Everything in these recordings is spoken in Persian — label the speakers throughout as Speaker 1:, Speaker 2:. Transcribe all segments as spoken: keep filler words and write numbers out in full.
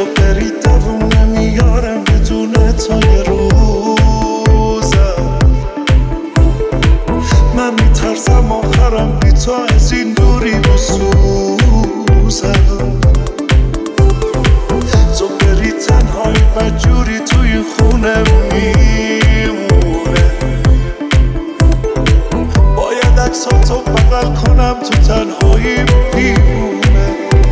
Speaker 1: تو بری دووم نمیارم بدون تو یه روزم. من میترسم آخرم بی تو از این دوری بسوزم. تو بری تنهایی بدجوری توی این خونه میمونه. باید عکساتو بغل کنم تو تنهایی میمونه.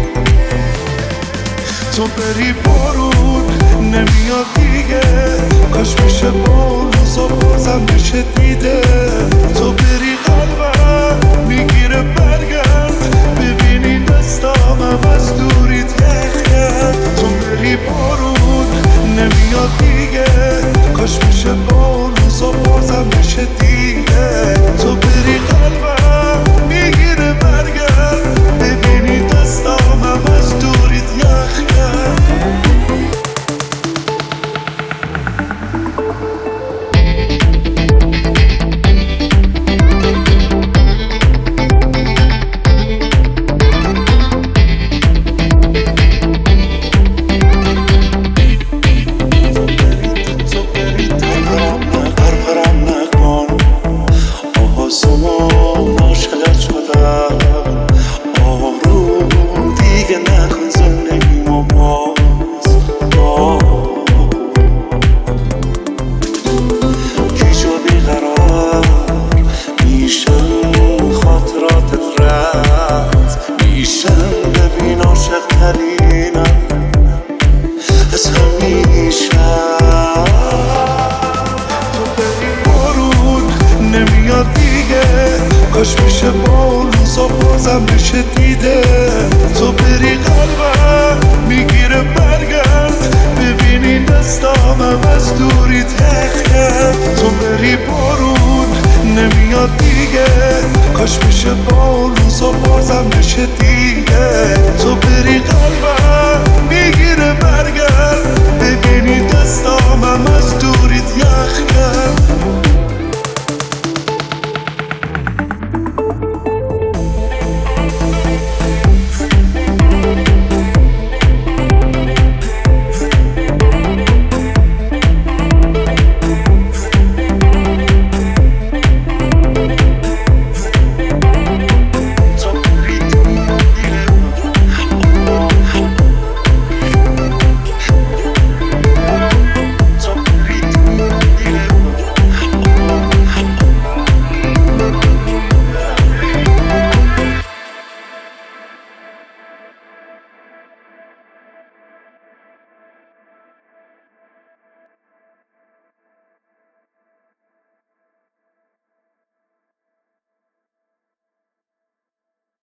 Speaker 1: تو بری بارون نمیاد دیگه، کاش میشه با اون روزا بازم بشه دیده. تو بری قلبم میگیره برگرد، ببینی دستامم از دوریت یخ کرد. تو بری بارون نمیاد دیگه، کاش میشه با اون روزا بازم بشه دیده. تو بری قلبم میگیره برگرد، ببینی دستامم از دوریت یخ کرد. کاش میشه با اون روزا بازم بشه دیده. تو بری قلبم میگیره برگرد، ببینی دستامم از دوریت یخ کرد. تو بری بارون نمیاد دیگه، کاش میشه با اون روزا بازم بشه دیده. تو بری